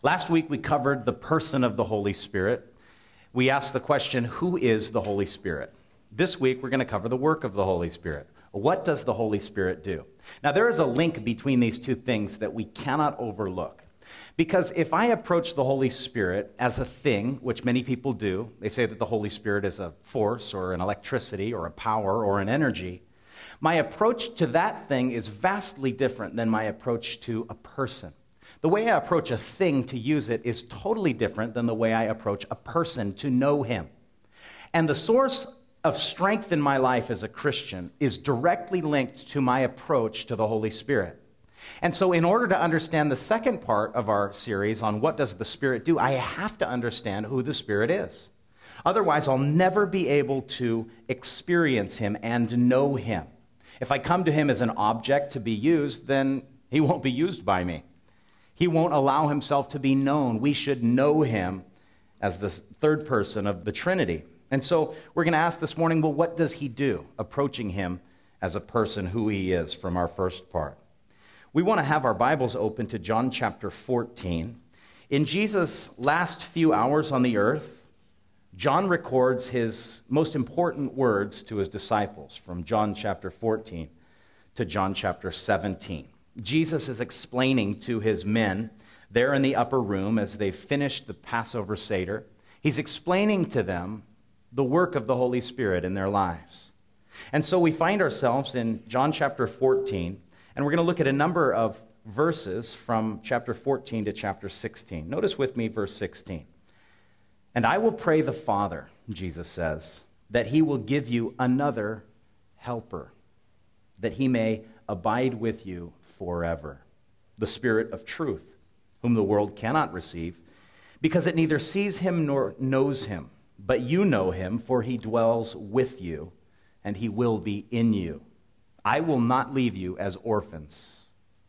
Last week we covered the person of the Holy Spirit. We asked the question, who is the Holy Spirit? This week we're going to cover the work of the Holy Spirit. What does the Holy Spirit do? Now there is a link between these two things that we cannot overlook. Because if I approach the Holy Spirit as a thing, which many people do, they say that the Holy Spirit is a force or an electricity or a power or an energy, my approach to that thing is vastly different than my approach to a person. The way I approach a thing to use it is totally different than the way I approach a person to know him. And the source of strength in my life as a Christian is directly linked to my approach to the Holy Spirit. And so in order to understand the second part of our series on what does the Spirit do, I have to understand who the Spirit is. Otherwise, I'll never be able to experience him and know him. If I come to him as an object to be used, then he won't be used by me. He won't allow himself to be known. We should know him as the third person of the Trinity. And so we're going to ask this morning, well, what does he do? Approaching him as a person, who he is, from our first part. We want to have our Bibles open to John chapter 14. In Jesus' last few hours on the earth, John records his most important words to his disciples from John chapter 14 to John chapter 17. Jesus is explaining to his men there in the upper room as they finished the Passover Seder. He's explaining to them the work of the Holy Spirit in their lives. And so we find ourselves in John chapter 14, and we're going to look at a number of verses from chapter 14 to chapter 16. Notice with me verse 16. And I will pray the Father, Jesus says, that he will give you another helper, that he may abide with you forever. The Spirit of truth, whom the world cannot receive, because it neither sees him nor knows him. But you know him, for he dwells with you, and he will be in you. I will not leave you as orphans.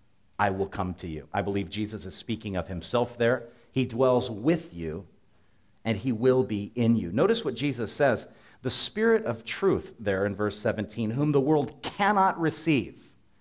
I will come to you. I believe Jesus is speaking of himself there. He dwells with you, and he will be in you. Notice what Jesus says. The Spirit of truth there in verse 17, whom the world cannot receive.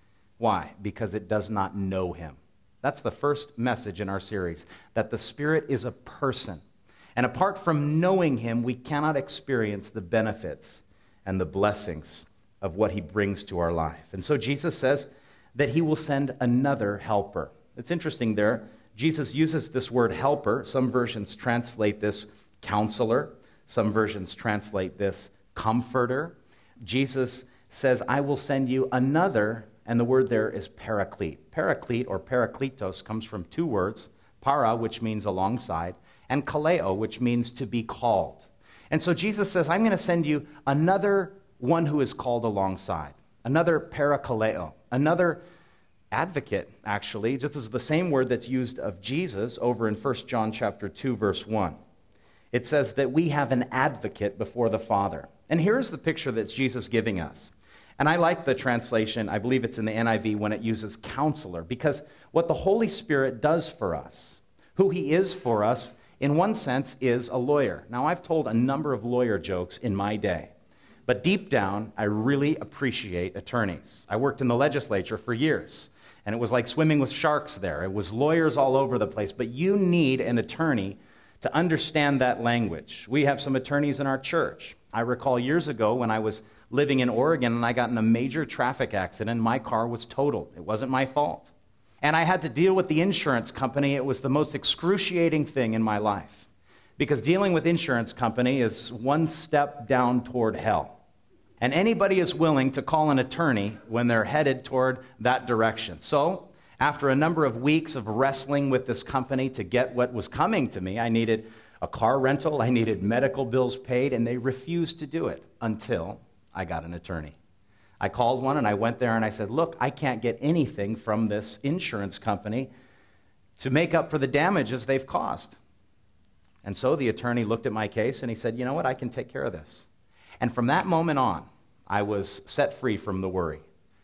Why? Because it does not know him. That's the first message in our series, that the Spirit is a person. And apart from knowing him, we cannot experience the benefits and the blessings of what he brings to our life. And so Jesus says that he will send another helper. It's interesting there. Jesus uses this word helper. Some versions translate this counselor. Some versions translate this comforter. Jesus says, I will send you another, and the word there is paraclete. Paraclete or parakletos comes from two words, para, which means alongside, and kaleo, which means to be called. And so Jesus says, I'm going to send you another one who is called alongside, another parakaleo, another advocate, actually. This is the same word that's used of Jesus over in 1 John chapter 2, verse 1. It says that we have an advocate before the Father. And here's the picture that Jesus giving us. And I like the translation, I believe it's in the NIV, when it uses counselor, because what the Holy Spirit does for us, who he is for us, in one sense, is a lawyer. Now, I've told a number of lawyer jokes in my day, but deep down, I really appreciate attorneys. I worked in the legislature for years, and it was like swimming with sharks there. It was lawyers all over the place, but you need an attorney to understand that language. We have some attorneys in our church. I recall years ago when I was living in Oregon and I got in a major traffic accident, my car was totaled. It wasn't my fault. And I had to deal with the insurance company. It was the most excruciating thing in my life, because dealing with insurance company is one step down toward hell. And anybody is willing to call an attorney when they're headed toward that direction. So after a number of weeks of wrestling with this company to get what was coming to me, I needed a car rental, I needed medical bills paid, and they refused to do it until I got an attorney. I called one and I went there and I said, look, I can't get anything from this insurance company to make up for the damages they've caused. And so the attorney looked at my case and he said, you know what, I can take care of this. And from that moment on, I was set free from the worry.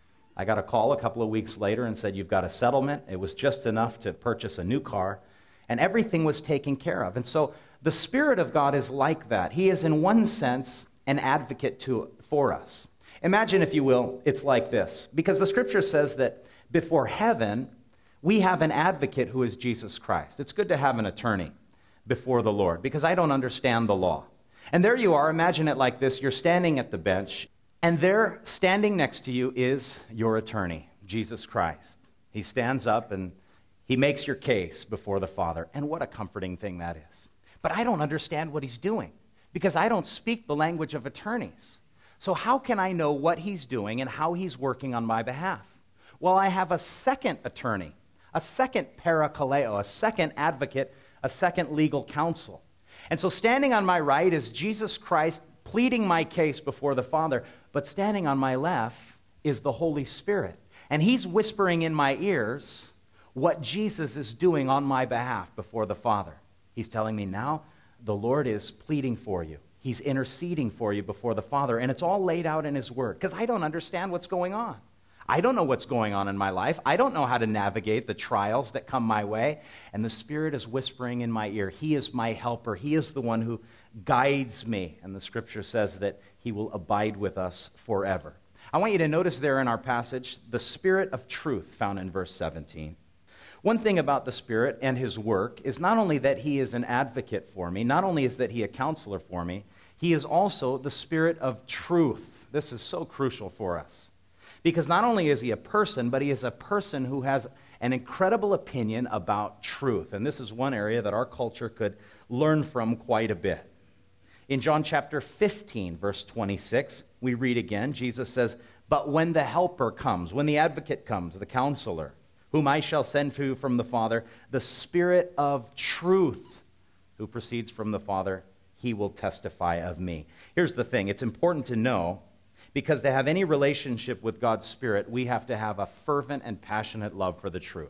I got a call a couple of weeks later and said, you've got a settlement. It was just enough to purchase a new car, and everything was taken care of. And so the Spirit of God is like that. He is, in one sense, an advocate for us. Imagine, if you will, it's like this. Because the Scripture says that before heaven, We have an advocate who is Jesus Christ. It's good to have an attorney before the Lord because I don't understand the law. And there you are, imagine it like this. You're standing at the bench, and there, standing next to you, is your attorney, Jesus Christ. He stands up and he makes your case before the Father. And what a comforting thing that is. But I don't understand what he's doing because I don't speak the language of attorneys. So how can I know what he's doing and how he's working on my behalf? Well, I have a second attorney, a second parakaleo, a second advocate, a second legal counsel. And so standing on my right is Jesus Christ pleading my case before the Father, but standing on my left is the Holy Spirit. And he's whispering in my ears what Jesus is doing on my behalf before the Father. He's telling me now the Lord is pleading for you. He's interceding for you before the Father, and it's all laid out in his word because I don't understand what's going on. I don't know what's going on in my life. I don't know how to navigate the trials that come my way. And the Spirit is whispering in my ear. He is my helper. He is the one who guides me. And the Scripture says that he will abide with us forever. I want you to notice there in our passage the Spirit of truth found in verse 17. One thing about the Spirit and his work is not only that he is an advocate for me, not only is that he a counselor for me, he is also the Spirit of truth. This is so crucial for us. Because not only is he a person, but he is a person who has an incredible opinion about truth. And this is one area that our culture could learn from quite a bit. In John chapter 15, verse 26, we read again, Jesus says, "But when the Helper comes, when the Advocate comes, the Counselor, whom I shall send to you from the Father, the Spirit of truth, who proceeds from the Father, he will testify of me." Here's the thing. It's important to know, because to have any relationship with God's Spirit, we have to have a fervent and passionate love for the truth.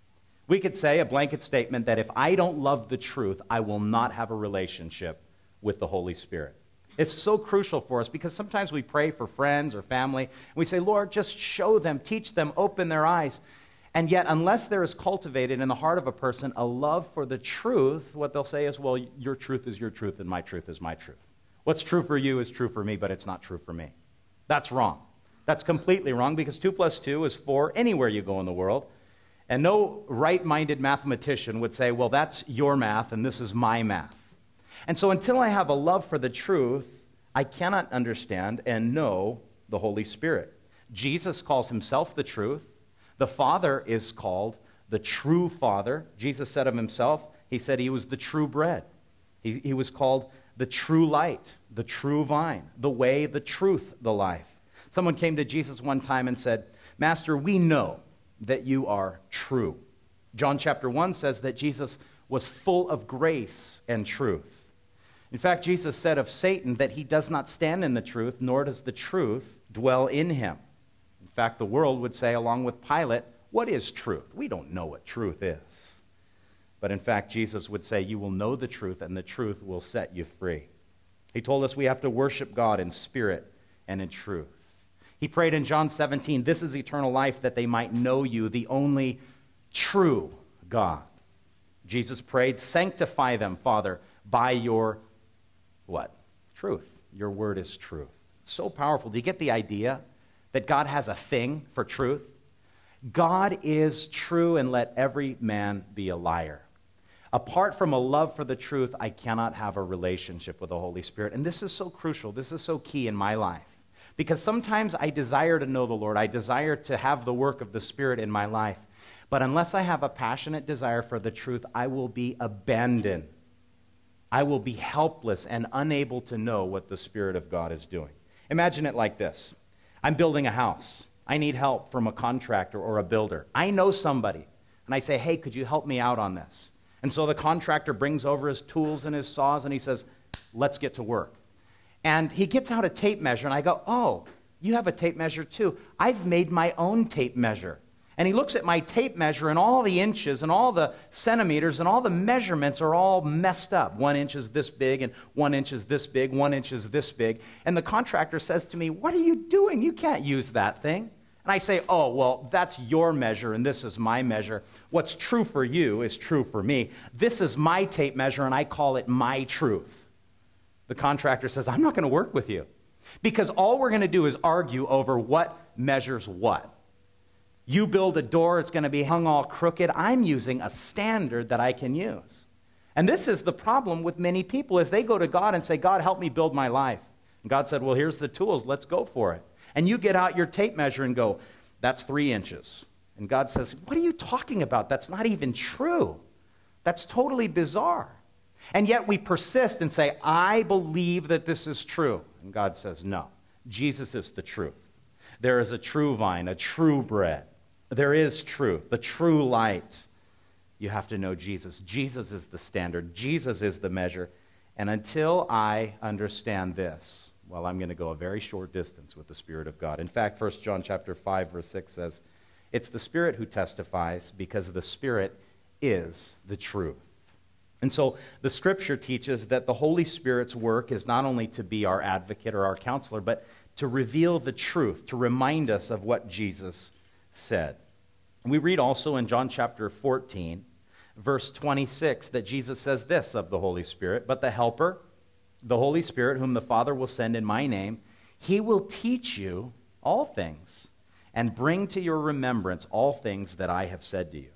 We could say a blanket statement that if I don't love the truth, I will not have a relationship with the Holy Spirit. It's so crucial for us because sometimes we pray for friends or family, and we say, Lord, just show them, teach them, open their eyes. And yet, unless there is cultivated in the heart of a person a love for the truth, what they'll say is, well, your truth is your truth and my truth is my truth. What's true for you is true for me, but it's not true for me. That's wrong. That's completely wrong because 2 plus 2 is 4 anywhere you go in the world. And no right-minded mathematician would say, well, that's your math and this is my math. And so until I have a love for the truth, I cannot understand and know the Holy Spirit. Jesus calls himself the truth. The Father is called the true Father. Jesus said of himself, he said he was the true bread. He was called the true light, the true vine, the way, the truth, the life. Someone came to Jesus one time and said, Master, we know that you are true. John chapter 1 says that Jesus was full of grace and truth. In fact, Jesus said of Satan that he does not stand in the truth, nor does the truth dwell in him. In fact, the world would say, along with Pilate, what is truth? We don't know what truth is. But in fact, Jesus would say, you will know the truth, and the truth will set you free. He told us we have to worship God in spirit and in truth. He prayed in John 17, this is eternal life, that they might know you, the only true God. Jesus prayed, sanctify them, Father, by your, what? Truth. Your word is truth. It's so powerful. Do you get the idea that God has a thing for truth? God is true, and let every man be a liar. Apart from a love for the truth, I cannot have a relationship with the Holy Spirit. And this is so crucial. This is so key in my life. Because sometimes I desire to know the Lord. I desire to have the work of the Spirit in my life. But unless I have a passionate desire for the truth, I will be abandoned. I will be helpless and unable to know what the Spirit of God is doing. Imagine it like this. I'm building a house. I need help from a contractor or a builder. I know somebody. And I say, hey, could you help me out on this? And so the contractor brings over his tools and his saws, and he says, let's get to work. And he gets out a tape measure, and I go, oh, you have a tape measure too. I've made my own tape measure. And he looks at my tape measure, and all the inches and all the centimeters and all the measurements are all messed up. 1 inch is this big, and 1 inch is this big, 1 inch is this big. And the contractor says to me, what are you doing? You can't use that thing. And I say, oh, well, that's your measure, and this is my measure. What's true for you is true for me. This is my tape measure, and I call it my truth. The contractor says, I'm not going to work with you, because all we're going to do is argue over what measures what. You build a door, it's going to be hung all crooked. I'm using a standard that I can use. And this is the problem with many people is they go to God and say, God, help me build my life. And God said, well, here's the tools. Let's go for it. And you get out your tape measure and go, that's 3 inches. And God says, what are you talking about? That's not even true. That's totally bizarre. And yet we persist and say, I believe that this is true. And God says, no, Jesus is the truth. There is a true vine, a true bread. There is truth, the true light. You have to know Jesus. Jesus is the standard. Jesus is the measure. And until I understand this, well, I'm going to go a very short distance with the Spirit of God. In fact, 1 John chapter 5, verse 6 says, it's the Spirit who testifies because the Spirit is the truth. And so the Scripture teaches that the Holy Spirit's work is not only to be our advocate or our counselor, but to reveal the truth, to remind us of what Jesus said. We read also in John chapter 14, verse 26, that Jesus says this of the Holy Spirit, but the Helper, the Holy Spirit, whom the Father will send in my name, he will teach you all things and bring to your remembrance all things that I have said to you.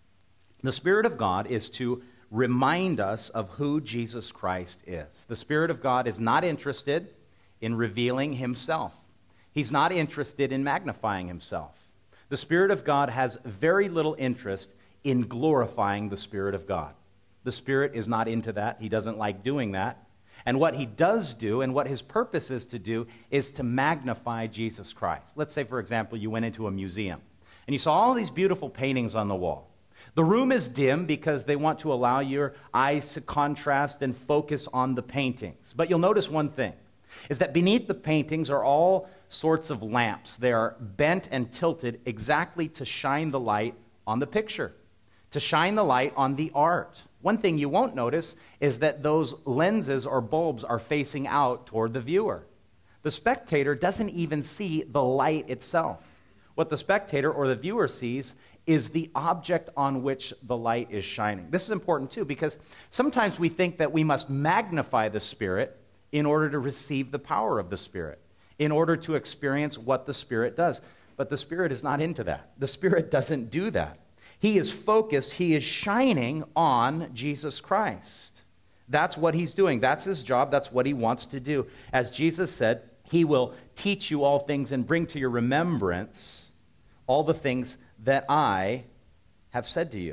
The Spirit of God is to remind us of who Jesus Christ is. The Spirit of God is not interested in revealing himself. He's not interested in magnifying himself. The Spirit of God has very little interest in glorifying the Spirit of God. The Spirit is not into that. He doesn't like doing that. And what he does do, and what his purpose is to do, is to magnify Jesus Christ. Let's say, for example, you went into a museum, and you saw all these beautiful paintings on the wall. The room is dim because they want to allow your eyes to contrast and focus on the paintings. But you'll notice one thing, is that beneath the paintings are all sorts of lamps. They are bent and tilted exactly to shine the light on the picture, to shine the light on the art. One thing you won't notice is that those lenses or bulbs are facing out toward the viewer. The spectator doesn't even see the light itself. What the spectator or the viewer sees is the object on which the light is shining. This is important too, because sometimes we think that we must magnify the Spirit in order to receive the power of the Spirit, in order to experience what the Spirit does. But the Spirit is not into that. The Spirit doesn't do that. He is focused, he is shining on Jesus Christ. That's what he's doing. That's his job. That's what he wants to do. As Jesus said, he will teach you all things and bring to your remembrance all the things that I have said to you.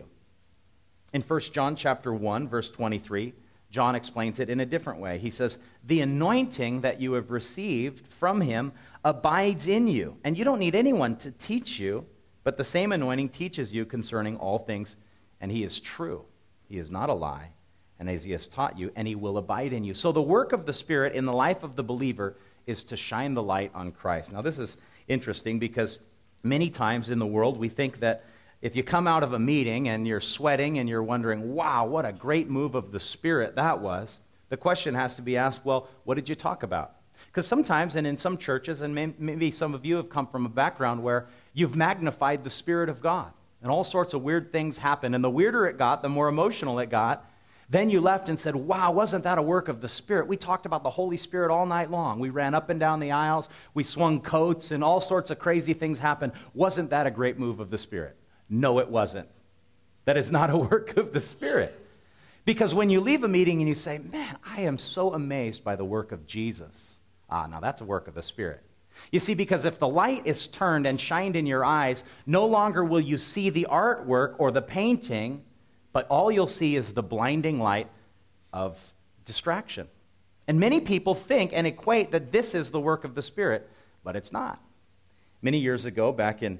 In 1 John chapter 1, verse 23, John explains it in a different way. He says, the anointing that you have received from him abides in you, and you don't need anyone to teach you, but the same anointing teaches you concerning all things, and he is true. He is not a lie, and as he has taught you, and he will abide in you. So the work of the Spirit in the life of the believer is to shine the light on Christ. Now this is interesting because many times in the world we think that if you come out of a meeting and you're sweating and you're wondering, wow, what a great move of the Spirit that was, the question has to be asked, well, what did you talk about? Because sometimes, and in some churches, and maybe some of you have come from a background where you've magnified the Spirit of God, and all sorts of weird things happen, and the weirder it got, the more emotional it got, then you left and said, wow, wasn't that a work of the Spirit? We talked about the Holy Spirit all night long. We ran up and down the aisles, we swung coats, and all sorts of crazy things happened. Wasn't that a great move of the Spirit? No, it wasn't. That is not a work of the Spirit. Because when you leave a meeting and you say, man, I am so amazed by the work of Jesus. Now that's a work of the Spirit. You see, because if the light is turned and shined in your eyes, no longer will you see the artwork or the painting, but all you'll see is the blinding light of distraction. And many people think and equate that this is the work of the Spirit, but it's not. Many years ago, back in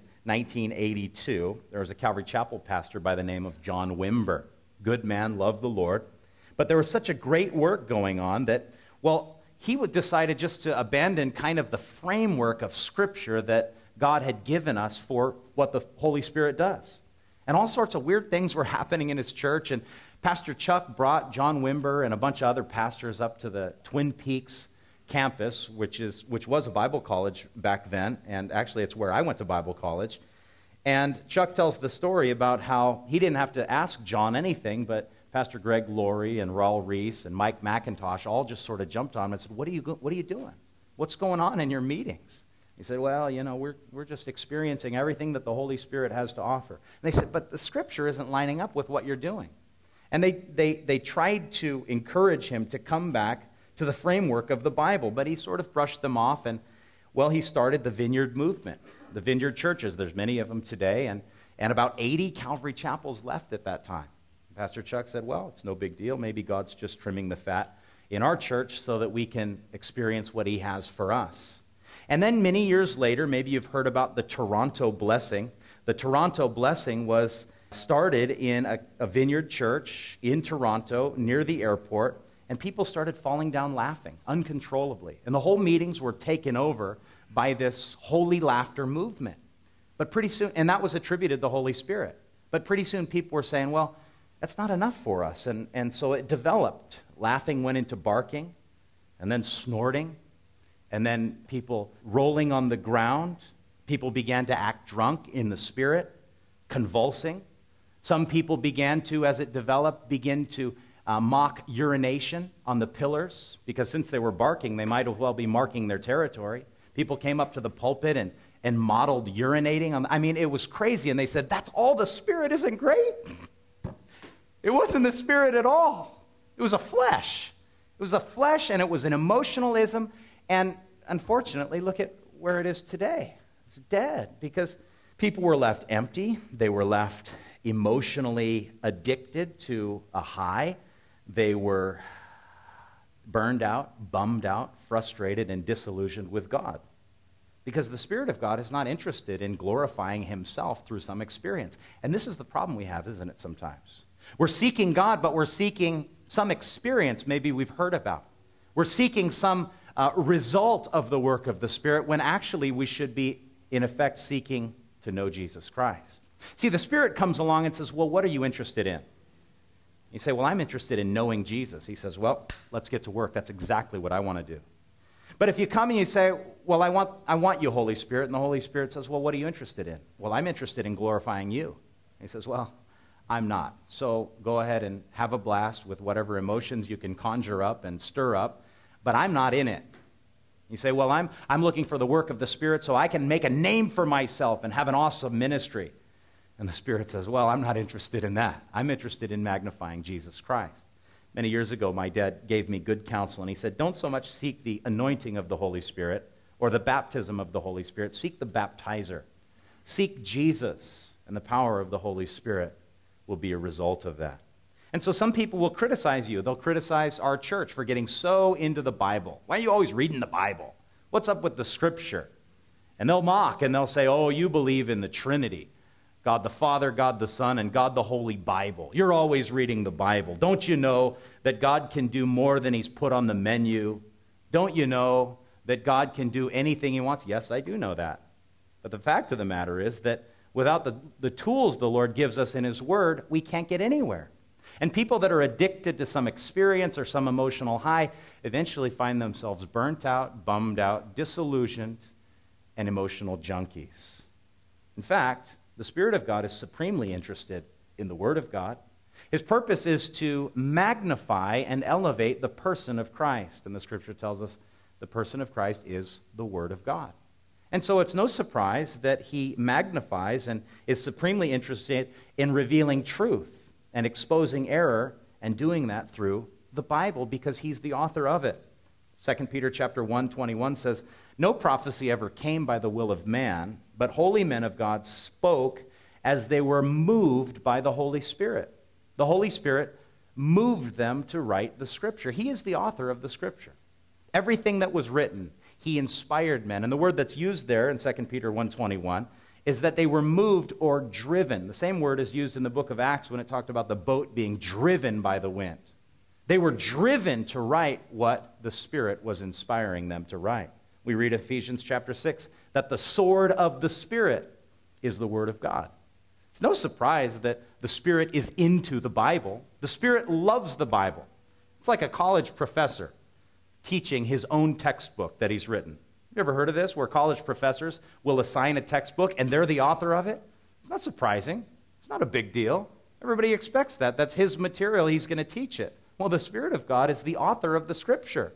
1982, there was a Calvary Chapel pastor by the name of John Wimber. Good man, loved the Lord. But there was such a great work going on that, well, he decided just to abandon kind of the framework of Scripture that God had given us for what the Holy Spirit does. And all sorts of weird things were happening in his church, and Pastor Chuck brought John Wimber and a bunch of other pastors up to the Twin Peaks campus, which was a Bible college back then, and actually it's where I went to Bible college. And Chuck tells the story about how he didn't have to ask John anything, but Pastor Greg Laurie and Raul Reese and Mike McIntosh all just sort of jumped on him and said, what are you doing? What's going on in your meetings? He said, well, we're just experiencing everything that the Holy Spirit has to offer. And they said, but the Scripture isn't lining up with what you're doing. And they tried to encourage him to come back to the framework of the Bible, but he sort of brushed them off, and, well, he started the Vineyard movement, the Vineyard churches. There's many of them today, and about 80 Calvary chapels left at that time. Pastor Chuck said, well, it's no big deal. Maybe God's just trimming the fat in our church so that we can experience what he has for us. And then many years later, maybe you've heard about the Toronto Blessing. The Toronto Blessing was started in a Vineyard church in Toronto near the airport, and people started falling down laughing uncontrollably. And the whole meetings were taken over by this holy laughter movement. But pretty soon, and that was attributed to the Holy Spirit. But pretty soon people were saying, well, that's not enough for us. And so it developed. Laughing went into barking, and then snorting, and then people rolling on the ground. People began to act drunk in the spirit, convulsing. Some people began to, as it developed, begin to mock urination on the pillars, because since they were barking, they might as well be marking their territory. People came up to the pulpit and modeled urinating. It was crazy, and they said, that's all the Spirit isn't great. It wasn't the Spirit at all. It was a flesh. It was a flesh, and it was an emotionalism, and unfortunately, look at where it is today. It's dead, because people were left empty. They were left emotionally addicted to a high. They were burned out, bummed out, frustrated, and disillusioned with God. Because the Spirit of God is not interested in glorifying himself through some experience. And this is the problem we have, isn't it, sometimes? We're seeking God, but we're seeking some experience maybe we've heard about. We're seeking some result of the work of the Spirit, when actually we should be, in effect, seeking to know Jesus Christ. See, the Spirit comes along and says, well, what are you interested in? You say, well, I'm interested in knowing Jesus. He says, well, let's get to work. That's exactly what I want to do. But if you come and you say, well, I want you, Holy Spirit, and the Holy Spirit says, well, what are you interested in? Well, I'm interested in glorifying you. He says, well, I'm not. So go ahead and have a blast with whatever emotions you can conjure up and stir up, but I'm not in it. You say, well, I'm looking for the work of the Spirit so I can make a name for myself and have an awesome ministry. And the Spirit says, well, I'm not interested in that. I'm interested in magnifying Jesus Christ. Many years ago, my dad gave me good counsel, and he said, don't so much seek the anointing of the Holy Spirit or the baptism of the Holy Spirit. Seek the baptizer. Seek Jesus, and the power of the Holy Spirit will be a result of that. And so some people will criticize you. They'll criticize our church for getting so into the Bible. Why are you always reading the Bible? What's up with the Scripture? And they'll mock, and they'll say, oh, you believe in the Trinity. God the Father, God the Son, and God the Holy Bible. You're always reading the Bible. Don't you know that God can do more than he's put on the menu? Don't you know that God can do anything he wants? Yes, I do know that. But the fact of the matter is that without the tools the Lord gives us in his word, we can't get anywhere. And people that are addicted to some experience or some emotional high eventually find themselves burnt out, bummed out, disillusioned, and emotional junkies. In fact, the Spirit of God is supremely interested in the Word of God. His purpose is to magnify and elevate the person of Christ. And the Scripture tells us the person of Christ is the Word of God. And so it's no surprise that he magnifies and is supremely interested in revealing truth and exposing error, and doing that through the Bible because he's the author of it. 2 Peter chapter 1:21 says, no prophecy ever came by the will of man, but holy men of God spoke as they were moved by the Holy Spirit. The Holy Spirit moved them to write the Scripture. He is the author of the Scripture. Everything that was written, he inspired men. And the word that's used there in 2 Peter 1:21 is that they were moved or driven. The same word is used in the book of Acts when it talked about the boat being driven by the wind. They were driven to write what the Spirit was inspiring them to write. We read Ephesians chapter 6 that the sword of the Spirit is the Word of God. It's no surprise that the Spirit is into the Bible. The Spirit loves the Bible. It's like a college professor teaching his own textbook that he's written. You ever heard of this, where college professors will assign a textbook and they're the author of it? It's not surprising. It's not a big deal. Everybody expects that. That's his material. He's going to teach it. Well, the Spirit of God is the author of the Scripture.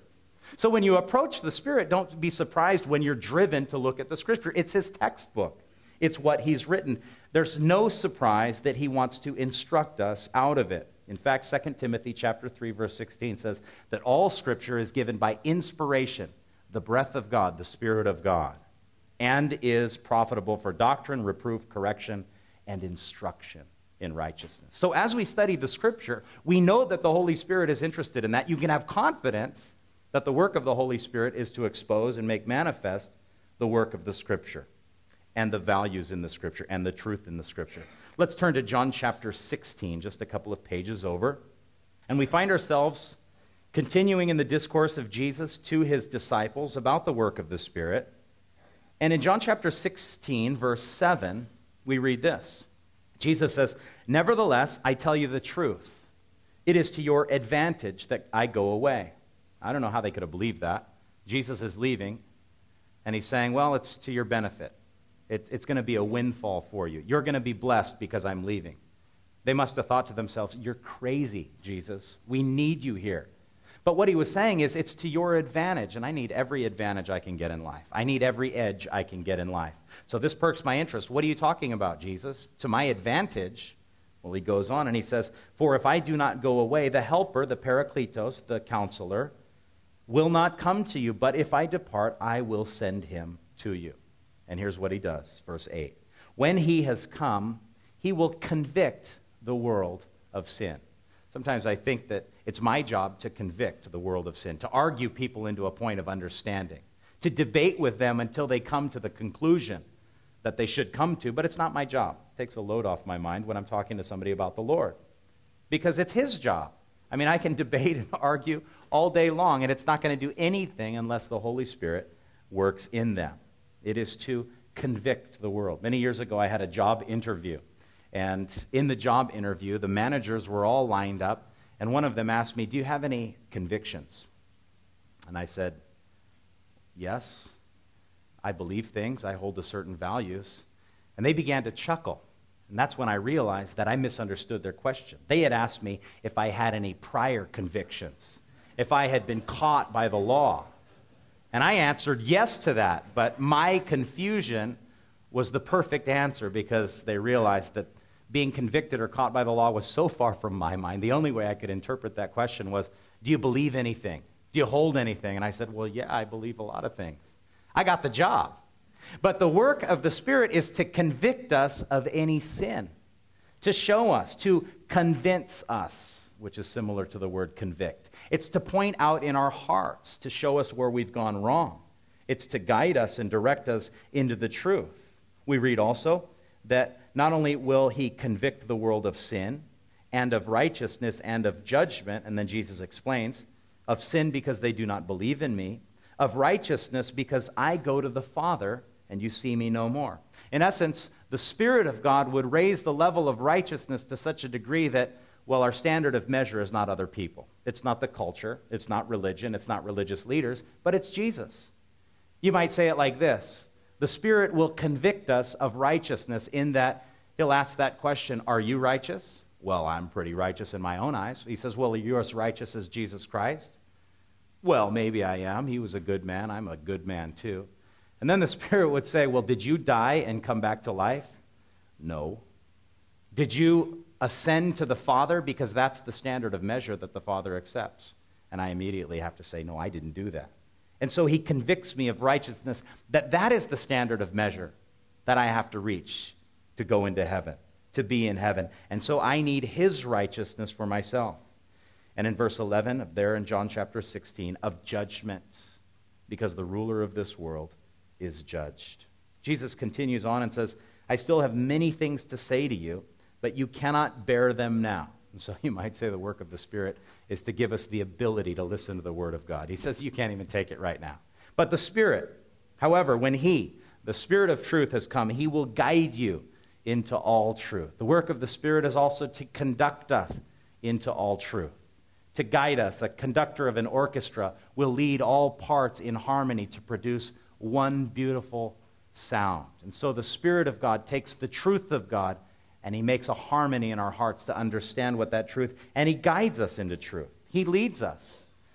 So when you approach the Spirit, don't be surprised when you're driven to look at the Scripture. It's his textbook. It's what he's written. There's no surprise that he wants to instruct us out of it. In fact, 2 Timothy chapter 3, verse 16 says that all Scripture is given by inspiration, the breath of God, the Spirit of God, and is profitable for doctrine, reproof, correction, and instruction in righteousness. So as we study the Scripture, we know that the Holy Spirit is interested in that. You can have confidence that the work of the Holy Spirit is to expose and make manifest the work of the Scripture and the values in the Scripture and the truth in the Scripture. Let's turn to John chapter 16, just a couple of pages over. And we find ourselves continuing in the discourse of Jesus to his disciples about the work of the Spirit. And in John chapter 16, verse 7, we read this. Jesus says, "Nevertheless, I tell you the truth. It is to your advantage that I go away." I don't know how they could have believed that. Jesus is leaving, and he's saying, well, it's to your benefit. It's going to be a windfall for you. You're going to be blessed because I'm leaving. They must have thought to themselves, you're crazy, Jesus. We need you here. But what he was saying is, it's to your advantage, and I need every advantage I can get in life. I need every edge I can get in life. So this perks my interest. What are you talking about, Jesus? To my advantage? Well, he goes on and he says, "For if I do not go away, the Helper, the Parakletos, the Counselor, will not come to you, but if I depart, I will send him to you." And here's what he does, verse 8. "When he has come, he will convict the world of sin." Sometimes I think that it's my job to convict the world of sin, to argue people into a point of understanding, to debate with them until they come to the conclusion that they should come to, but it's not my job. It takes a load off my mind when I'm talking to somebody about the Lord, because it's his job. I mean, I can debate and argue all day long, and it's not going to do anything unless the Holy Spirit works in them. It is to convict the world. Many years ago, I had a job interview. And in the job interview, the managers were all lined up, and one of them asked me, "Do you have any convictions?" And I said, "Yes, I believe things. I hold to certain values." And they began to chuckle. And that's when I realized that I misunderstood their question. They had asked me if I had any prior convictions, if I had been caught by the law. And I answered yes to that, but my confusion was the perfect answer because they realized that being convicted or caught by the law was so far from my mind. The only way I could interpret that question was, "Do you believe anything? Do you hold anything?" And I said, "Well, yeah, I believe a lot of things." I got the job. But the work of the Spirit is to convict us of any sin, to show us, to convince us, which is similar to the word convict. It's to point out in our hearts, to show us where we've gone wrong. It's to guide us and direct us into the truth. We read also that not only will he convict the world of sin and of righteousness and of judgment, and then Jesus explains, of sin because they do not believe in me, of righteousness because I go to the Father and you see me no more. In essence, the Spirit of God would raise the level of righteousness to such a degree that, well, our standard of measure is not other people. It's not the culture. It's not religion. It's not religious leaders, but it's Jesus. You might say it like this. The Spirit will convict us of righteousness in that he'll ask that question, "Are you righteous?" Well, I'm pretty righteous in my own eyes. He says, "Well, are you as righteous as Jesus Christ?" Well, maybe I am. He was a good man. I'm a good man too. And then the Spirit would say, "Well, did you die and come back to life?" No. Did you ascend to the Father? Because that's the standard of measure that the Father accepts. And I immediately have to say, no, I didn't do that. And so he convicts me of righteousness, that is the standard of measure that I have to reach to go into heaven, to be in heaven. And so I need his righteousness for myself. And in verse 11, there in John chapter 16, of judgment, because the ruler of this world is judged. Jesus continues on and says, "I still have many things to say to you, but you cannot bear them now." And so you might say the work of the Spirit is to give us the ability to listen to the Word of God. He says you can't even take it right now. But the Spirit, however, when the Spirit of truth has come, he will guide you into all truth. The work of the Spirit is also to conduct us into all truth, to guide us. A conductor of an orchestra will lead all parts in harmony to produce one beautiful sound. And so the Spirit of God takes the truth of God and he makes a harmony in our hearts to understand what that truth, and he guides us into truth. He leads us.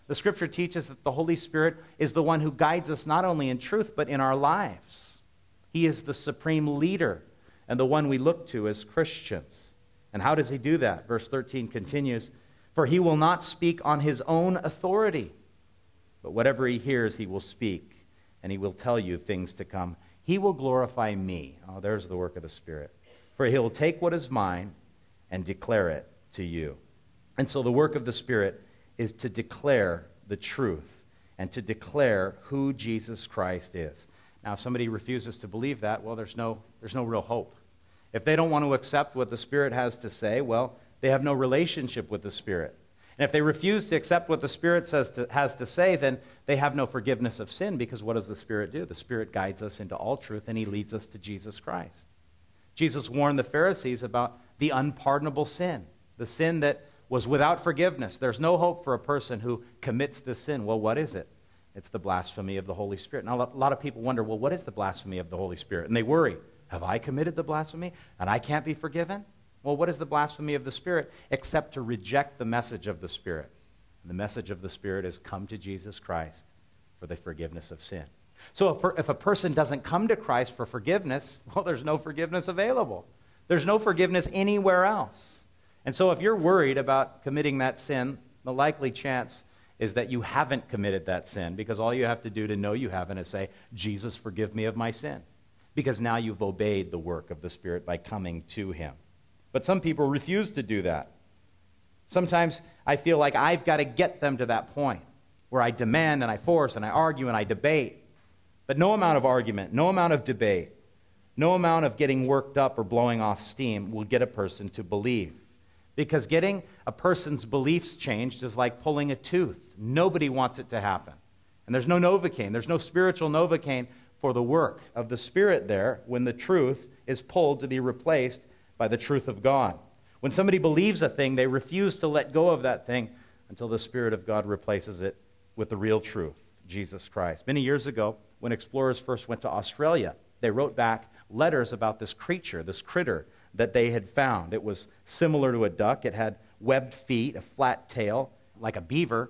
The Scripture teaches that the Holy Spirit is the one who guides us not only in truth, but in our lives. He is the supreme leader and the one we look to as Christians. And how does he do that? Verse 13 continues, "For he will not speak on his own authority, but whatever he hears he will speak, and he will tell you things to come. He will glorify me." Oh, there's the work of the Spirit. "For he will take what is mine and declare it to you." And so the work of the Spirit is to declare the truth and to declare who Jesus Christ is. Now, if somebody refuses to believe that, well, there's no real hope. If they don't want to accept what the Spirit has to say, well, they have no relationship with the Spirit. And if they refuse to accept what the Spirit has to say, then they have no forgiveness of sin, because what does the Spirit do? The Spirit guides us into all truth, and he leads us to Jesus Christ. Jesus warned the Pharisees about the unpardonable sin, the sin that was without forgiveness. There's no hope for a person who commits this sin. Well, what is it? It's the blasphemy of the Holy Spirit. Now, a lot of people wonder, well, what is the blasphemy of the Holy Spirit? And they worry, have I committed the blasphemy and I can't be forgiven? Well, what is the blasphemy of the Spirit except to reject the message of the Spirit? And the message of the Spirit is, come to Jesus Christ for the forgiveness of sin. So if a person doesn't come to Christ for forgiveness, well, there's no forgiveness available. There's no forgiveness anywhere else. And so if you're worried about committing that sin, the likely chance is that you haven't committed that sin, because all you have to do to know you haven't is say, Jesus, forgive me of my sin. Because now you've obeyed the work of the Spirit by coming to him. But some people refuse to do that. Sometimes I feel like I've got to get them to that point where I demand and I force and I argue and I debate. But no amount of argument, no amount of debate, no amount of getting worked up or blowing off steam will get a person to believe. Because getting a person's beliefs changed is like pulling a tooth. Nobody wants it to happen. And there's no Novocaine. There's no spiritual Novocaine for the work of the Spirit there when the truth is pulled to be replaced by the truth of God. When somebody believes a thing, they refuse to let go of that thing until the Spirit of God replaces it with the real truth, Jesus Christ. Many years ago, when explorers first went to Australia, they wrote back letters about this creature, this critter that they had found. It was similar to a duck. It had webbed feet, a flat tail, like a beaver,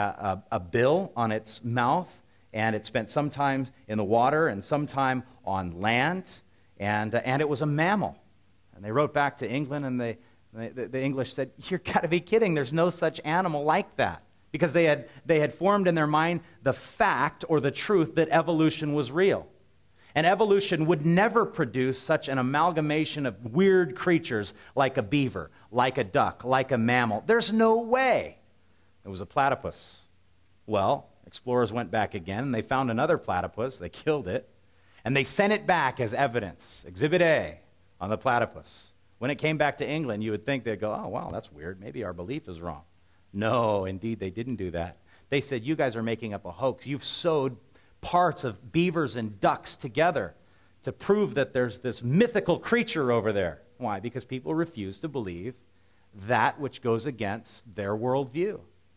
a bill on its mouth, and it spent some time in the water and some time on land, and it was a mammal. And they wrote back to England, and the English said, "You've got to be kidding. There's no such animal like that." Because they had formed in their mind the fact or the truth that evolution was real. And evolution would never produce such an amalgamation of weird creatures like a beaver, like a duck, like a mammal. There's no way. It was a platypus. Well, explorers went back again, and they found another platypus. They killed it, and they sent it back as evidence, Exhibit A, on the platypus. When it came back to England, you would think they'd go, "Oh, wow, that's weird. Maybe our belief is wrong." No, indeed, they didn't do that. They said, "You guys are making up a hoax. You've sewed parts of beavers and ducks together to prove that there's this mythical creature over there." Why? Because people refuse to believe that which goes against their worldview.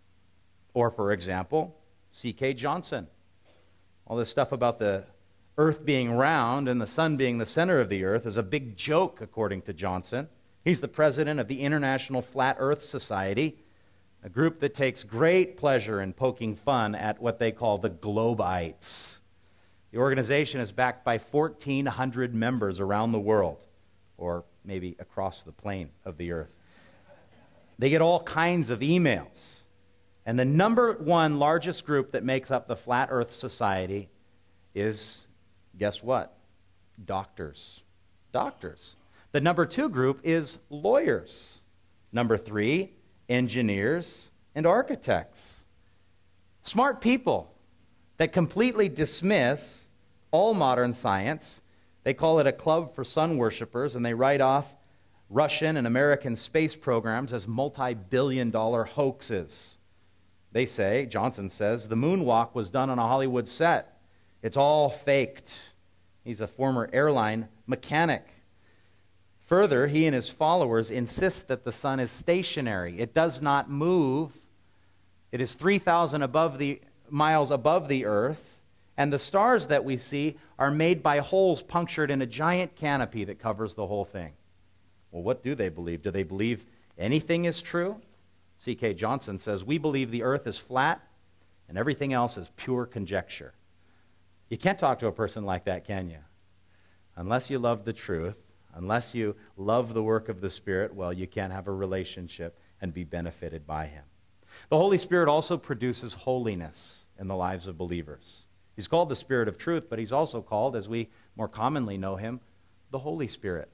Or, for example, C.K. Johnson. All this stuff about the earth being round and the sun being the center of the earth is a big joke, according to Johnson. He's the president of the International Flat Earth Society, a group that takes great pleasure in poking fun at what they call the Globites. The organization is backed by 1,400 members around the world, or maybe across the plane of the earth. They get all kinds of emails. And the number one largest group that makes up the Flat Earth Society is, guess what? Doctors. Doctors. The number two group is lawyers. Number three, engineers and architects. Smart people that completely dismiss all modern science. They call it a club for sun worshipers, and they write off Russian and American space programs as multi-billion-dollar hoaxes. They say, Johnson says, the moonwalk was done on a Hollywood set. It's all faked. He's a former airline mechanic. Further, he and his followers insist that the sun is stationary. It does not move. It is 3,000 miles above the earth, and the stars that we see are made by holes punctured in a giant canopy that covers the whole thing. Well, what do they believe? Do they believe anything is true? C.K. Johnson says, we believe the earth is flat and everything else is pure conjecture. You can't talk to a person like that, can you? Unless you love the truth, unless you love the work of the Spirit, well, you can't have a relationship and be benefited by him. The Holy Spirit also produces holiness in the lives of believers. He's called the Spirit of truth, but he's also called, as we more commonly know him, the Holy Spirit.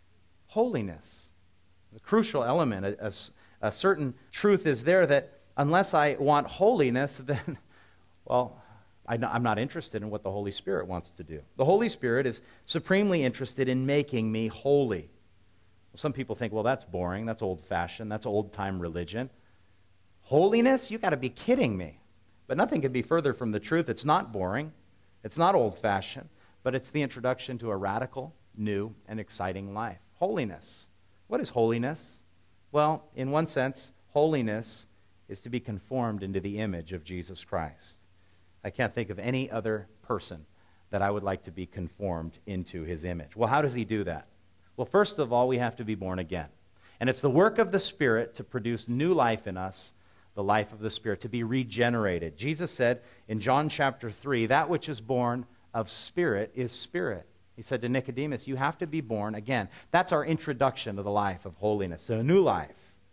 Holiness. The crucial element, a certain truth is there that unless I want holiness, then, well, I'm not interested in what the Holy Spirit wants to do. The Holy Spirit is supremely interested in making me holy. Some people think, well, that's boring, that's old-fashioned, that's old-time religion. Holiness? You got to be kidding me. But nothing could be further from the truth. It's not boring, it's not old-fashioned, but it's the introduction to a radical, new, and exciting life. Holiness. What is holiness? Well, in one sense, holiness is to be conformed into the image of Jesus Christ. I can't think of any other person that I would like to be conformed into his image. Well, how does he do that? Well, first of all, we have to be born again. And it's the work of the Spirit to produce new life in us, the life of the Spirit, to be regenerated. Jesus said in John chapter 3, that which is born of spirit is spirit. He said to Nicodemus, you have to be born again. That's our introduction to the life of holiness, a new life.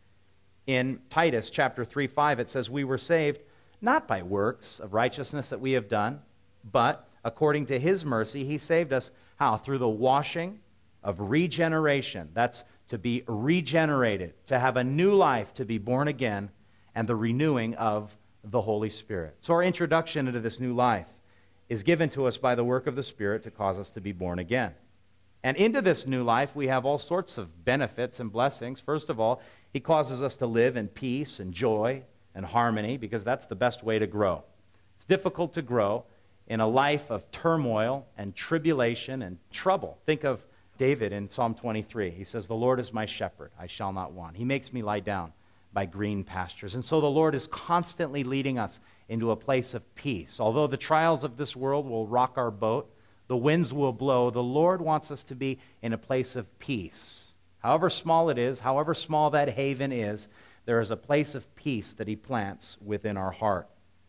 In Titus chapter 3:5, it says, we were saved not by works of righteousness that we have done, but according to his mercy, he saved us, how? Through the washing of regeneration. That's to be regenerated, to have a new life, to be born again, and the renewing of the Holy Spirit. So our introduction into this new life is given to us by the work of the Spirit to cause us to be born again. And into this new life, we have all sorts of benefits and blessings. First of all, he causes us to live in peace and joy and harmony, because that's the best way to grow. It's difficult to grow in a life of turmoil and tribulation and trouble. Think of David in Psalm 23. He says, the Lord is my shepherd, I shall not want. He makes me lie down by green pastures. And so the Lord is constantly leading us into a place of peace. Although the trials of this world will rock our boat, the winds will blow, the Lord wants us to be in a place of peace. However small it is, however small that haven is, there is a place of peace that he plants within our heart.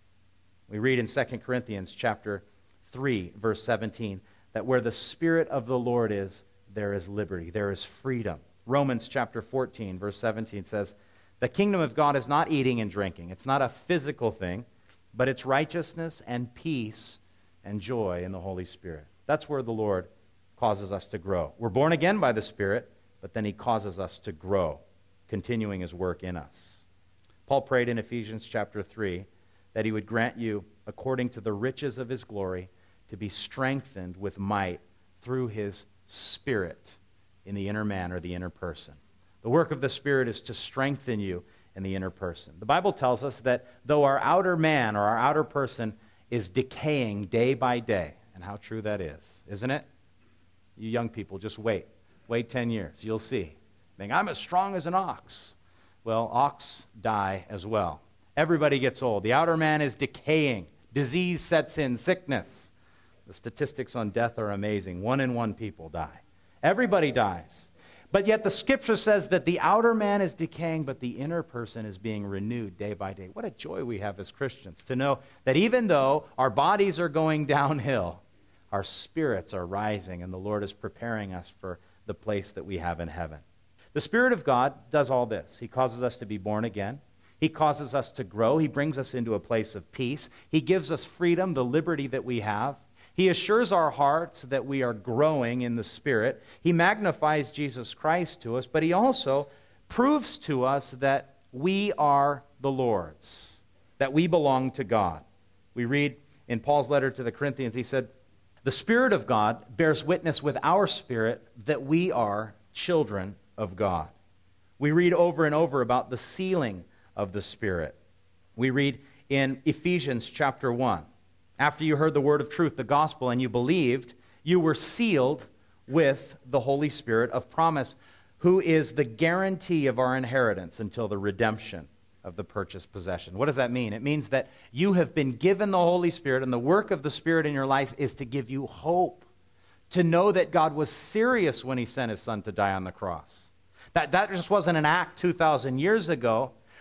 We read in 2 Corinthians chapter 3, verse 17, that where the Spirit of the Lord is, there is liberty, there is freedom. Romans chapter 14, verse 17 says, the kingdom of God is not eating and drinking. It's not a physical thing, but it's righteousness and peace and joy in the Holy Spirit. That's where the Lord causes us to grow. We're born again by the Spirit, but then he causes us to grow, continuing his work in us. Paul prayed in Ephesians chapter 3 that he would grant you, according to the riches of his glory, to be strengthened with might through his Spirit in the inner man or the inner person. The work of the Spirit is to strengthen you in the inner person. The Bible tells us that though our outer man or our outer person is decaying day by day, and how true that is, isn't it? You young people, just wait. Wait 10 years. You'll see. Think, I'm as strong as an ox. Well, ox die as well. Everybody gets old. The outer man is decaying. Disease sets in, sickness. The statistics on death are amazing. 1 in 1 people die. Everybody dies. But yet the Scripture says that the outer man is decaying, but the inner person is being renewed day by day. What a joy we have as Christians to know that even though our bodies are going downhill, our spirits are rising, and the Lord is preparing us for the place that we have in heaven. The Spirit of God does all this. He causes us to be born again. He causes us to grow. He brings us into a place of peace. He gives us freedom, the liberty that we have. He assures our hearts that we are growing in the Spirit. He magnifies Jesus Christ to us, but he also proves to us that we are the Lord's, that we belong to God. We read in Paul's letter to the Corinthians, he said, the Spirit of God bears witness with our spirit that we are children of God. We read over and over about the sealing of the Spirit. We read in Ephesians chapter 1, after you heard the word of truth, the gospel, and you believed, you were sealed with the Holy Spirit of promise, who is the guarantee of our inheritance until the redemption of the purchased possession. What does that mean? It means that you have been given the Holy Spirit, and the work of the Spirit in your life is to give you hope, to know that God was serious when he sent his Son to die on the cross. That just wasn't an act 2,000 years ago,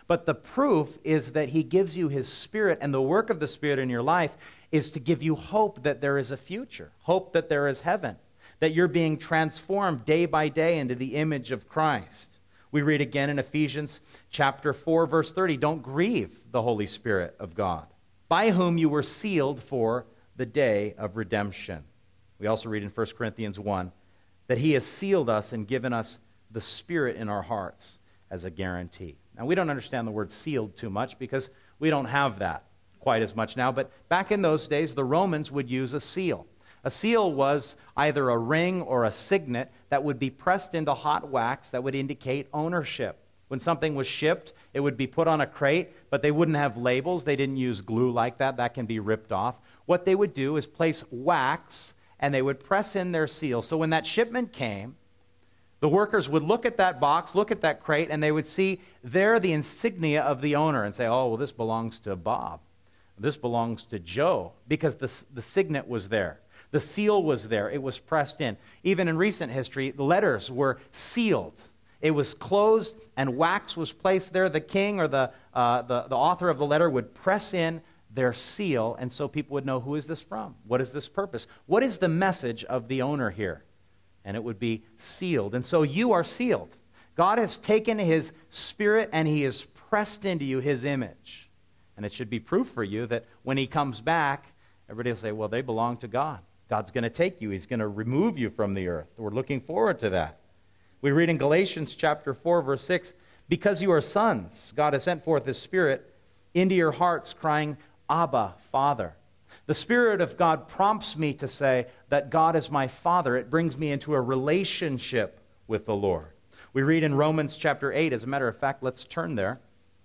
But the proof is that he gives you his Spirit, and the work of the Spirit in your life is to give you hope that there is a future, hope that there is heaven, that you're being transformed day by day into the image of Christ. We read again in Ephesians chapter 4, verse 30, don't grieve the Holy Spirit of God, by whom you were sealed for the day of redemption. We also read in 1 Corinthians 1 that he has sealed us and given us the Spirit in our hearts as a guarantee. Now, we don't understand the word sealed too much because we don't have that quite as much now, but back in those days, the Romans would use a seal. A seal was either a ring or a signet that would be pressed into hot wax that would indicate ownership. When something was shipped, it would be put on a crate, but they wouldn't have labels. They didn't use glue like that. That can be ripped off. What they would do is place wax, and they would press in their seal. So when that shipment came, the workers would look at that box, look at that crate, and they would see there the insignia of the owner and say, oh, well, this belongs to Bob. This belongs to Joe, because the signet was there. The seal was there. It was pressed in. Even in recent history, the letters were sealed. It was closed, and wax was placed there. The king or the author of the letter would press in their seal, and so people would know, who is this from? What is this purpose? What is the message of the owner here? And it would be sealed. And so you are sealed. God has taken his Spirit and he has pressed into you his image. And it should be proof for you that when he comes back, everybody will say, well, they belong to God. God's going to take you. He's going to remove you from the earth. We're looking forward to that. We read in Galatians chapter 4, verse 6, because you are sons, God has sent forth his Spirit into your hearts, crying, Abba, Father. The Spirit of God prompts me to say that God is my Father. It brings me into a relationship with the Lord. We read in Romans chapter 8, as a matter of fact, let's turn there.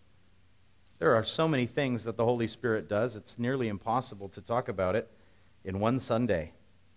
There are so many things that the Holy Spirit does, it's nearly impossible to talk about it in one Sunday.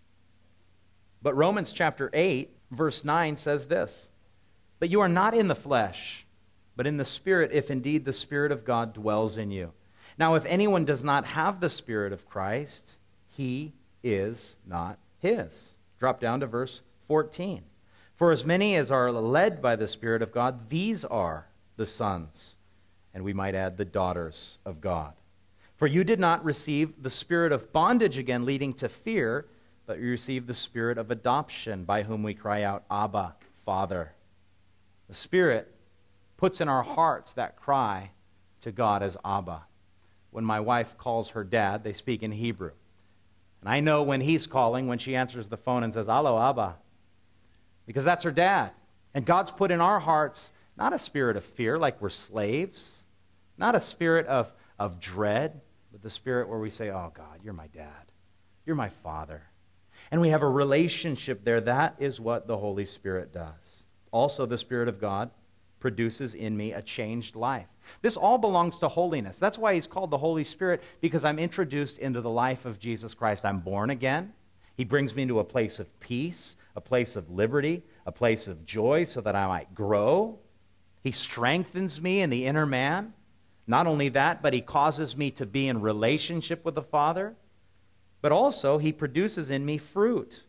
But Romans chapter 8, verse 9 says this, but you are not in the flesh, but in the Spirit, if indeed the Spirit of God dwells in you. Now, if anyone does not have the Spirit of Christ, he is not his. Drop down to verse 14. For as many as are led by the Spirit of God, these are the sons, and we might add the daughters of God. For you did not receive the spirit of bondage again, leading to fear, but you received the Spirit of adoption, by whom we cry out, Abba, Father. The Spirit puts in our hearts that cry to God as Abba. When my wife calls her dad, they speak in Hebrew. And I know when he's calling, when she answers the phone and says, Alo, Abba, because that's her dad. And God's put in our hearts not a spirit of fear like we're slaves, not a spirit of dread, but the spirit where we say, oh God, you're my dad. You're my Father. And we have a relationship there. That is what the Holy Spirit does. Also, the Spirit of God produces in me a changed life. This all belongs to holiness. That's why he's called the Holy Spirit, because I'm introduced into the life of Jesus Christ. I'm born again. He brings me into a place of peace, a place of liberty, a place of joy so that I might grow. He strengthens me in the inner man. Not only that, but he causes me to be in relationship with the Father. But also, he produces in me fruit.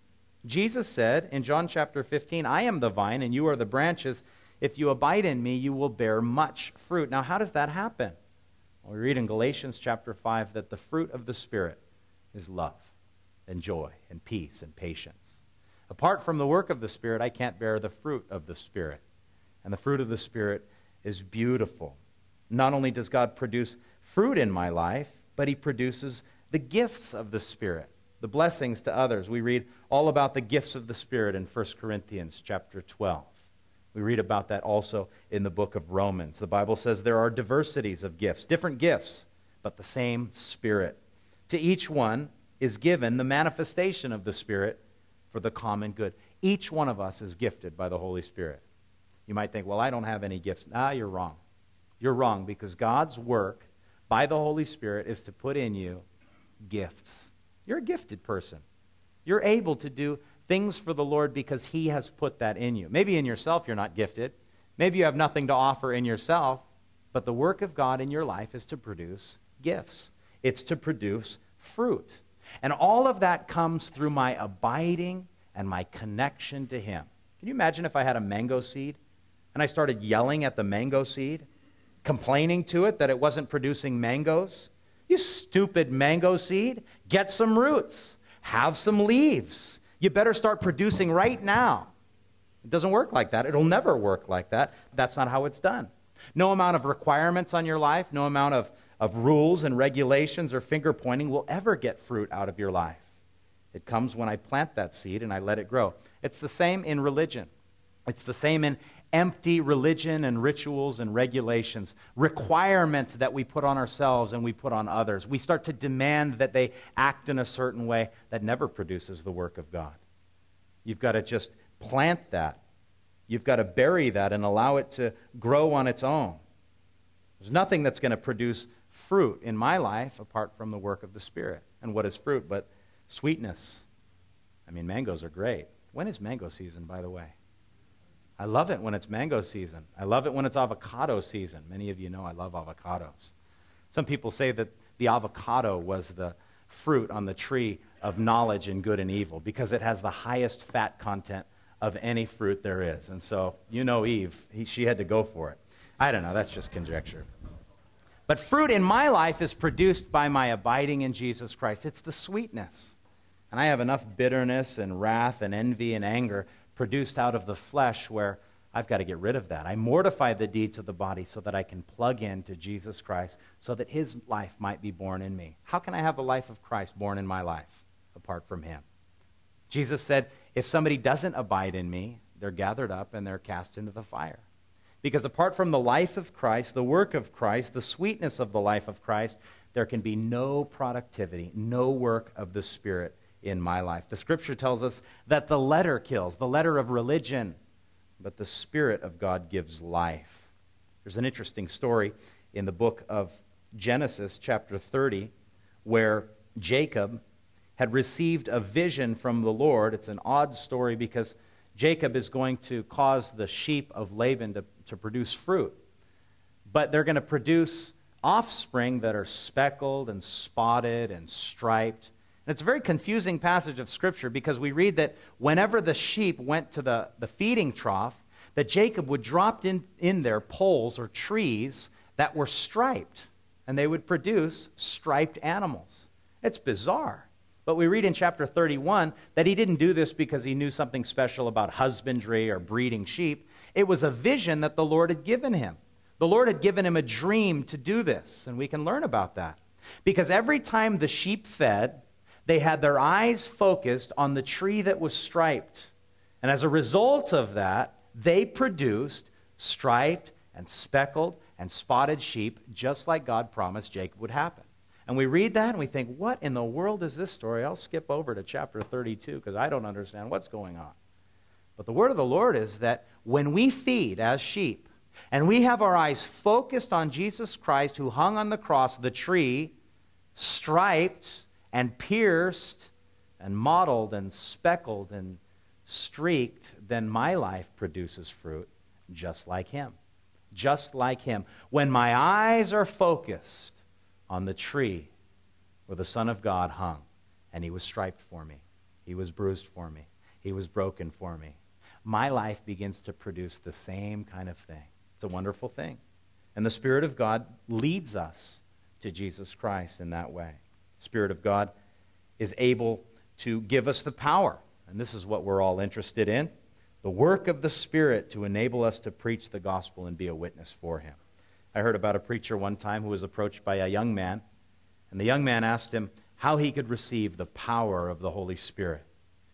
Jesus said in John chapter 15, I am the vine and you are the branches. If you abide in me, you will bear much fruit. Now, how does that happen? Well, we read in Galatians chapter 5 that the fruit of the Spirit is love and joy and peace and patience. Apart from the work of the Spirit, I can't bear the fruit of the Spirit. And the fruit of the Spirit is beautiful. Not only does God produce fruit in my life, but he produces the gifts of the Spirit, the blessings to others. We read all about the gifts of the Spirit in 1 Corinthians chapter 12. We read about that also in the book of Romans. The Bible says there are diversities of gifts, different gifts, but the same Spirit. To each one is given the manifestation of the Spirit for the common good. Each one of us is gifted by the Holy Spirit. You might think, well, I don't have any gifts. You're wrong. You're wrong, because God's work by the Holy Spirit is to put in you gifts. You're a gifted person. You're able to do things for the Lord because he has put that in you. Maybe in yourself you're not gifted. Maybe you have nothing to offer in yourself, but the work of God in your life is to produce gifts. It's to produce fruit. And all of that comes through my abiding and my connection to him. Can you imagine if I had a mango seed and I started yelling at the mango seed? complaining to it that it wasn't producing mangoes. You stupid mango seed, get some roots, have some leaves. You better start producing right now. It doesn't work like that. It'll never work like that. That's not how it's done. No amount of requirements on your life, no amount of rules and regulations or finger pointing will ever get fruit out of your life. It comes when I plant that seed and I let it grow. It's the same in religion. It's the same in empty religion and rituals and regulations, requirements that we put on ourselves and we put on others. We start to demand that they act in a certain way that never produces the work of God. You've got to just plant that. You've got to bury that and allow it to grow on its own. There's nothing that's going to produce fruit in my life apart from the work of the Spirit. And what is fruit but sweetness? I mean, mangoes are great. When is mango season, by the way? I love it when it's mango season. I love it when it's avocado season. Many of you know I love avocados. Some people say that the avocado was the fruit on the tree of knowledge in good and evil because it has the highest fat content of any fruit there is. And so, you know Eve, she had to go for it. I don't know, that's just conjecture. But fruit in my life is produced by my abiding in Jesus Christ. It's the sweetness. And I have enough bitterness and wrath and envy and anger produced out of the flesh where I've got to get rid of that. I mortify the deeds of the body so that I can plug into Jesus Christ so that his life might be born in me. How can I have the life of Christ born in my life apart from him? Jesus said, if somebody doesn't abide in me, they're gathered up and they're cast into the fire. Because apart from the life of Christ, the work of Christ, the sweetness of the life of Christ, there can be no productivity, no work of the Spirit in my life. The Scripture tells us that the letter kills, the letter of religion, but the Spirit of God gives life. There's an interesting story in the book of Genesis, chapter 30, where Jacob had received a vision from the Lord. It's an odd story because Jacob is going to cause the sheep of Laban to produce fruit. But they're going to produce offspring that are speckled and spotted and striped. And it's a very confusing passage of Scripture because we read that whenever the sheep went to the feeding trough, that Jacob would drop in there poles or trees that were striped, and they would produce striped animals. It's bizarre. But we read in chapter 31 that he didn't do this because he knew something special about husbandry or breeding sheep. It was a vision that the Lord had given him. The Lord had given him a dream to do this, and we can learn about that. Because every time the sheep fed, they had their eyes focused on the tree that was striped. And as a result of that, they produced striped and speckled and spotted sheep, just like God promised Jacob would happen. And we read that and we think, what in the world is this story? I'll skip over to chapter 32 because I don't understand what's going on. But the word of the Lord is that when we feed as sheep and we have our eyes focused on Jesus Christ who hung on the cross, the tree, striped and pierced and mottled and speckled and streaked, then my life produces fruit just like him. Just like him. When my eyes are focused on the tree where the Son of God hung, and he was striped for me, he was bruised for me, he was broken for me, my life begins to produce the same kind of thing. It's a wonderful thing. And the Spirit of God leads us to Jesus Christ in that way. The Spirit of God is able to give us the power, and this is what we're all interested in, the work of the Spirit to enable us to preach the gospel and be a witness for him. I heard about a preacher one time who was approached by a young man, and the young man asked him how he could receive the power of the Holy Spirit.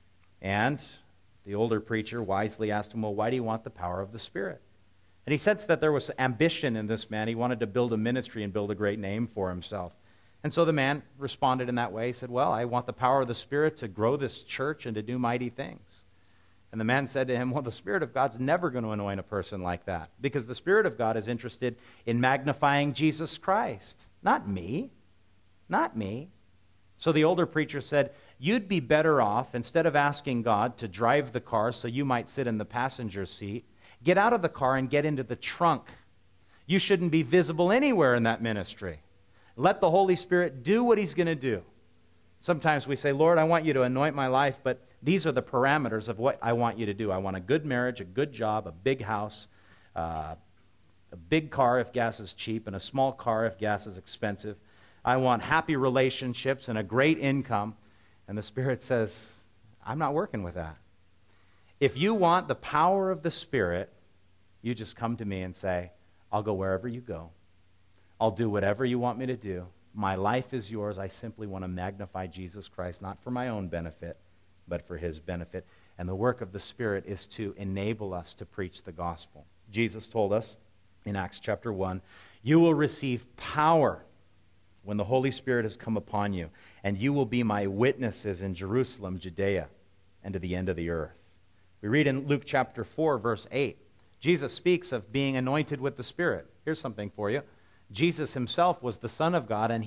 And the older preacher wisely asked him, well, why do you want the power of the Spirit? And he sensed that there was ambition in this man. He wanted to build a ministry and build a great name for himself. And so the man responded in that way. He said, well, I want the power of the Spirit to grow this church and to do mighty things. And the man said to him, well, the Spirit of God's never going to anoint a person like that because the Spirit of God is interested in magnifying Jesus Christ, not me, not me. So the older preacher said, you'd be better off, instead of asking God to drive the car so you might sit in the passenger seat, get out of the car and get into the trunk. You shouldn't be visible anywhere in that ministry. Let the Holy Spirit do what he's going to do. Sometimes we say, Lord, I want you to anoint my life, but these are the parameters of what I want you to do. I want a good marriage, a good job, a big house, a big car if gas is cheap and a small car if gas is expensive. I want happy relationships and a great income. And the Spirit says, I'm not working with that. If you want the power of the Spirit, you just come to me and say, I'll go wherever you go. I'll do whatever you want me to do. My life is yours. I simply want to magnify Jesus Christ, not for my own benefit, but for his benefit. And the work of the Spirit is to enable us to preach the gospel. Jesus told us in Acts chapter 1, you will receive power when the Holy Spirit has come upon you, and you will be my witnesses in Jerusalem, Judea, and to the end of the earth. We read in Luke chapter 4, verse 8, Jesus speaks of being anointed with the Spirit. Here's something for you. Jesus himself was the Son of God, and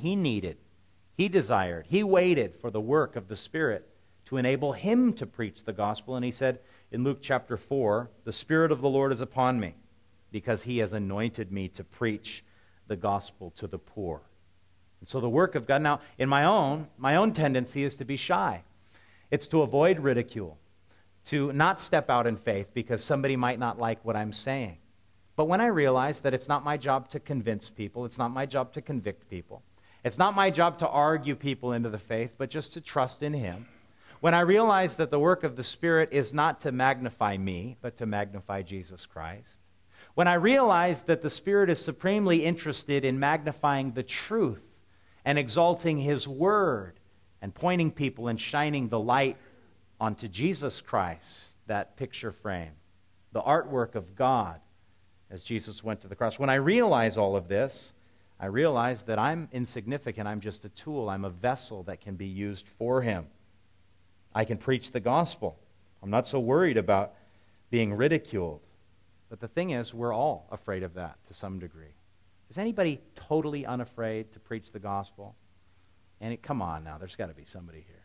he desired, he waited for the work of the Spirit to enable him to preach the gospel. And he said in Luke chapter 4, the Spirit of the Lord is upon me, because he has anointed me to preach the gospel to the poor. And so the work of God, now in my own tendency is to be shy. It's to avoid ridicule, to not step out in faith because somebody might not like what I'm saying. But when I realize that it's not my job to convince people, it's not my job to convict people, it's not my job to argue people into the faith, but just to trust in him. When I realize that the work of the Spirit is not to magnify me, but to magnify Jesus Christ. When I realize that the Spirit is supremely interested in magnifying the truth and exalting his word and pointing people and shining the light onto Jesus Christ, that picture frame, the artwork of God as Jesus went to the cross. When I realize all of this, I realize that I'm insignificant. I'm just a tool. I'm a vessel that can be used for him. I can preach the gospel. I'm not so worried about being ridiculed. But the thing is, we're all afraid of that to some degree. Is anybody totally unafraid to preach the gospel? And come on now, there's got to be somebody here.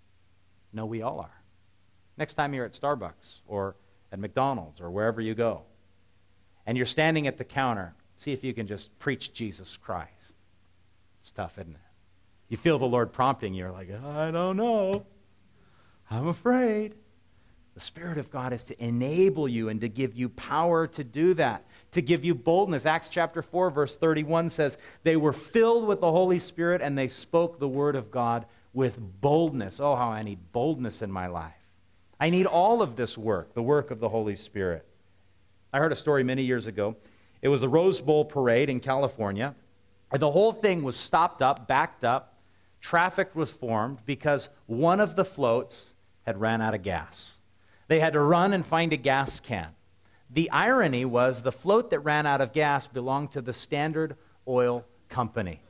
No, we all are. Next time you're at Starbucks or at McDonald's or wherever you go, and you're standing at the counter, see if you can just preach Jesus Christ. It's tough, isn't it? You feel the Lord prompting you. You're like, I don't know. I'm afraid. The Spirit of God is to enable you and to give you power to do that, to give you boldness. Acts chapter 4, verse 31 says, they were filled with the Holy Spirit and they spoke the word of God with boldness. Oh, how I need boldness in my life. I need all of this work, the work of the Holy Spirit. I heard a story many years ago. It was a Rose Bowl parade in California. And the whole thing was stopped up, backed up. Traffic was formed because one of the floats had ran out of gas. They had to run and find a gas can. The irony was the float that ran out of gas belonged to the Standard Oil Company.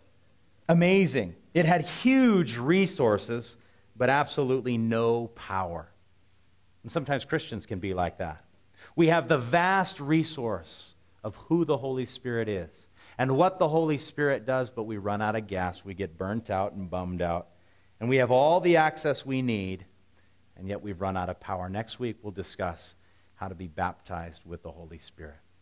Amazing. It had huge resources, but absolutely no power. And sometimes Christians can be like that. We have the vast resource of who the Holy Spirit is and what the Holy Spirit does, but we run out of gas. We get burnt out and bummed out. And we have all the access we need, and yet we've run out of power. Next week, we'll discuss how to be baptized with the Holy Spirit.